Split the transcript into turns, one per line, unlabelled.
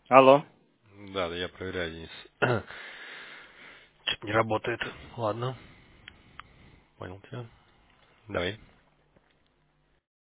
Алло.
Да, я проверяю, Денис. Что-то не работает. Ладно. Понял тебя. Давай.